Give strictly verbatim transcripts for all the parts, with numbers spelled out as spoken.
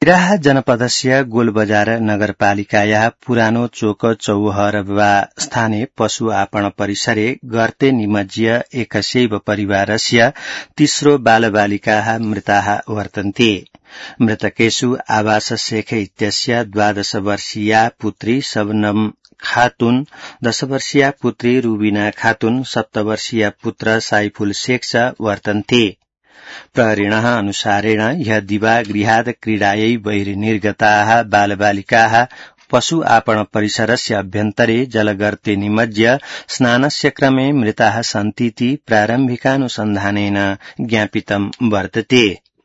सिराहा जनपदस्य गोलबजार नगरपालिकाया पुरानो चोक चौहर वा स्थाने पशु आपण परिसरे गर्ते निमज्य एकशैव परिवारस्य तीस्रो बालबालिकाः मृताः वर्तन्ते। मृतकेषु आवास शेख इत्यस्य द्वादश वर्षीया पुत्री शबनम खातुन, दश वर्षीया पुत्री रुबिना खातुन, सप्त वर्षीया पुत्र साइफुल शेख च वर्तन्ते। प्रहरिणः अनुसारेण ह्य दिवा गृहात् क्रीडायै बहिर्निर्गताः बालबालिकाः पशु आपण परिसरस्य अभ्यन्तरे जलगर्ते निमज्य स्नानस्य क्रमे मृताः सन्तीति प्रारम्भिकानुसन्धानेन ज्ञापितं वर्तते।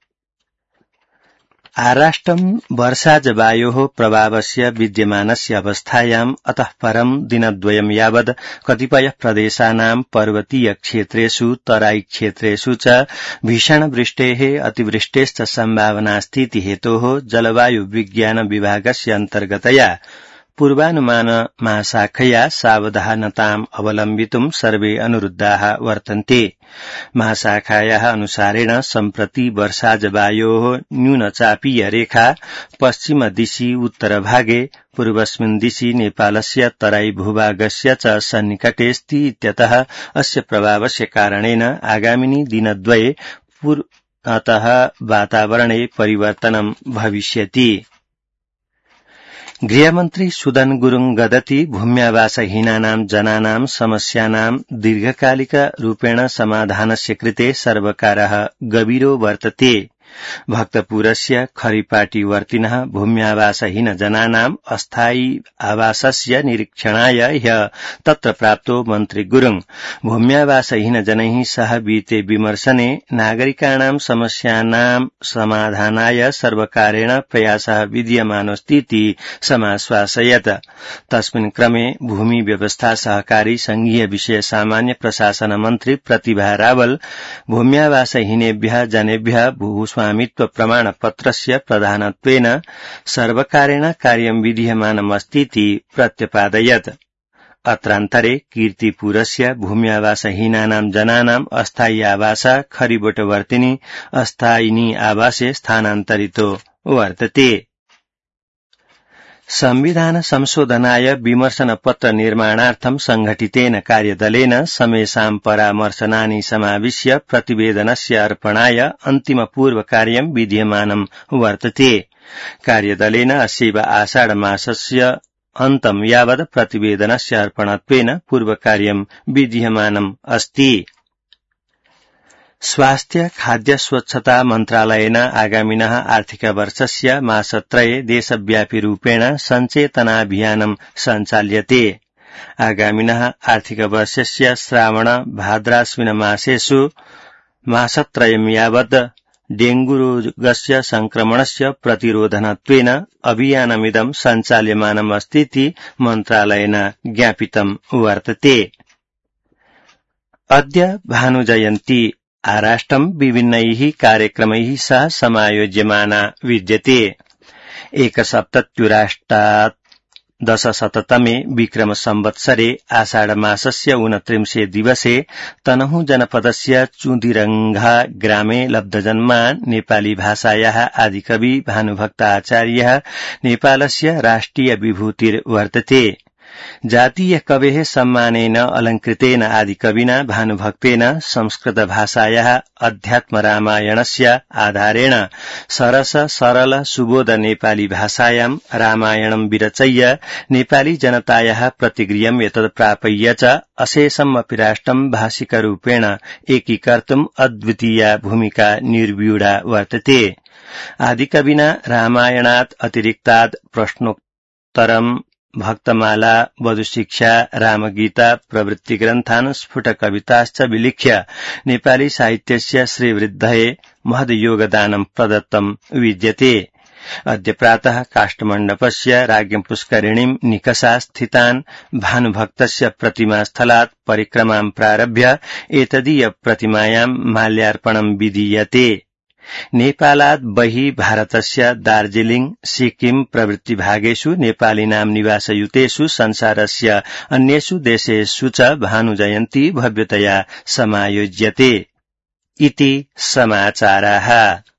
आराष्ट्रं वर्षाजवायोः प्रभावस्य विद्यमानस्य अवस्थायाम् अतः परं दिनद्वयं यावत् कतिपय प्रदेशानां पर्वतीय क्षेत्रेषु तराई क्षेत्रेषु च भीषणवृष्टेः अतिवृष्टेश्च सम्भावनास्तीति हेतोः जलवायु विज्ञान विभागस्य अन्तर्गतया पूर्वानुमान महाशाखया सावधानताम् अवलम्बितुं सर्वे अनुरुद्धाः वर्तन्ते। महाशाखायाः अनुसारेण सम्प्रति वर्षाजवायोः न्यूनचापीय रेखा पश्चिम दिशि उत्तरभागे पूर्वस्मिन् दिशि नेपालस्य तराई भूभागस्य च सन्निकटेऽस्ति इत्यतः अस्य प्रभावस्य कारणेन आगामिनि दिनद्वये पूर्वतः वातावरणे परिवर्तनं भविष्यति। गृहमन्त्री सुदन गुरुङ गदति भूम्यावासहीनानां जनानां समस्यानां दीर्घकालिक रूपेण समाधानस्य कृते सर्वकारः गभीरो वर्तते। भक्तपुरस्य खरिपाटीवर्तिनः भूम्यावासहीन जनानां अस्थायी आवासस्य निरीक्षणाय ह्य तत्र प्राप्तो मन्त्री गुरुङ भूम्यावासहीन जनैः सह विते विमर्शने नागरिकाणां समस्यानां समाधानाय सर्वकारेण प्रयासः विद्यमानोऽस्तीति समाश्वासयत्। तस्मिन् क्रमे भूमि व्यवस्था सहकारी संघीय विषय सामान्य प्रशासन मन्त्री प्रतिभा रावल भूम्यावासहीनेभ्यः जनेभ्यः भू स्वामित्व प्रमाणपत्रस्य प्रधानत्वेन सर्वकारेण कार्यं विधीयमानमस्तीति प्रत्यपादयत्। अत्रान्तरे कीर्तिपुरस्य भूम्यावासहीनानां जनानां अस्थायी आवास खरिबोटवर्तिनी अस्थायिनी आवासे स्थानान्तरितो वर्तते। संविधान संशोधनाय विमर्शन पत्र निर्माणार्थं संघटितेन कार्यदलेन समेषां परामर्शनानि समाविश्य प्रतिवेदनस्य अर्पणाय अन्तिम पूर्वकार्यं विधीयमानं वर्तते। कार्यदलेन अस्यैव आषाढ मासस्य अन्तं यावत् प्रतिवेदनस्य अर्पणत्वेन पूर्वकार्यं विधीयमानम् अस्ति। स्वास्थ्य खाद्य स्वच्छता मन्त्रालयेन आगामिनः आर्थिक वर्षस्य मासत्रये देशव्यापी रूपेण सञ्चेतनाभियानं सञ्चाल्यते। आगामिनः आर्थिक वर्षस्य श्रावण भाद्राश्विन मासेषु मासत्रयं यावत् डेंगू रोगस्य संक्रमणस्य प्रतिरोधनत्वेन अभियानमिदं सञ्चाल्यमानमस्तीति मन्त्रालयेन ज्ञापितं वर्तते। अद्य भानुजयन्ती आराष्ट्रं विभिन्नैः कार्यक्रमैः सह समायोज्यमाना विद्यते। एकसप्तत्युराष्टात् दशशततमे विक्रम संवत्सरे आषाढ मासस्य ऊनत्रिंशे दिवसे तनहु जनपदस्य चुदिरंघा ग्रामे लब्धजन्मा नेपाली भाषायाः आदिकवि भानुभक्त आचार्यः नेपालस्य राष्ट्रिय विभूतिर्वर्तते। जातीय कवेः सम्मानेन अलंकृतेन आदिकविना भानुभक्तेन संस्कृत भाषायाः अध्यात्म रामायणस्य आधारेण सरस सरल सुबोध नेपाली भाषायां रामायणं विरचय्य नेपाली जनतायाः प्रतिक्रियं एतत् प्रापय्य च अशेषम् अपि राष्ट्रं भाषिकरूपेण एकीकर्तुम् अद्वितीया भूमिका निर्व्यूढा वर्तते। आदिकविना रामायणात् अतिरिक्तात् प्रश्नोत्तरम् भक्तमाला वधुशिक्षा रामगीता प्रवृत्ति ग्रन्थान् स्फुट कविताश्च विलिख्य नेपाली साहित्यस्य श्रीवृद्धये महद् योगदानं प्रदत्तं विद्यते। अद्य प्रातः काष्ठमण्डपस्य राज्ञ पुष्करिणीं निकषा स्थितान् भानुभक्तस्य प्रतिमास्थलात् परिक्रमां प्रारभ्य एतदीय प्रतिमायां माल्यार्पणं विधीयते। नेपालात् बहिः भारतस्य दार्जिलिङ सिक्किम प्रभृति भागेषु नेपालीनां निवासयुतेषु संसारस्य अन्येषु देशेषु च भानुजयन्ती भव्यतया समायोज्यते इति समाचाराः।